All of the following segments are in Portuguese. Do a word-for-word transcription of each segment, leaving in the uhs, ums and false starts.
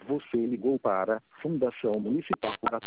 Você ligou para Fundação Municipal da...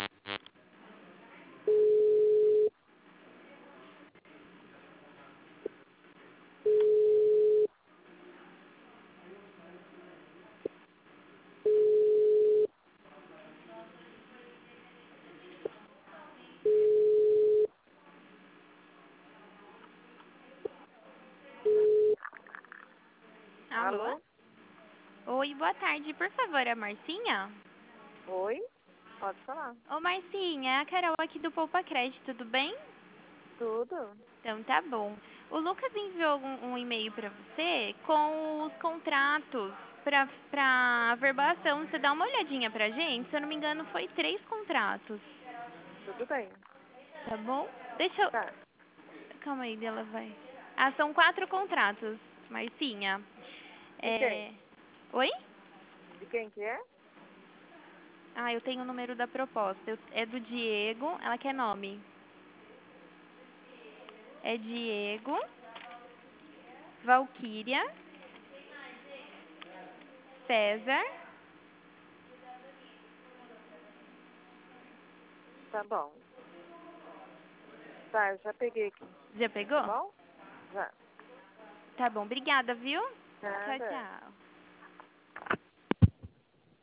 Alô? Alô? Oi, boa tarde. Por favor, a Marcinha? Oi? Pode falar. Ô, Marcinha, é a Carol aqui do Poupa Crédito, tudo bem? Tudo? Então tá bom. O Lucas enviou um, um e-mail pra você com os contratos pra, pra averbação. Você dá uma olhadinha pra gente? Se eu não me engano, foi três contratos. Tudo bem. Tá bom? Deixa eu... Tá. Calma aí, ela vai... Ah, são quatro contratos, Marcinha. De quem? É... Oi? De quem que é? Ah, eu tenho o número da proposta. Eu- É do Diego. Ela quer nome. É Diego, Valquíria, César. Tá bom. Tá, eu já peguei aqui. Já Tá pegou? bom? Já. Tá bom, obrigada, viu? Tchau, Nada. tchau.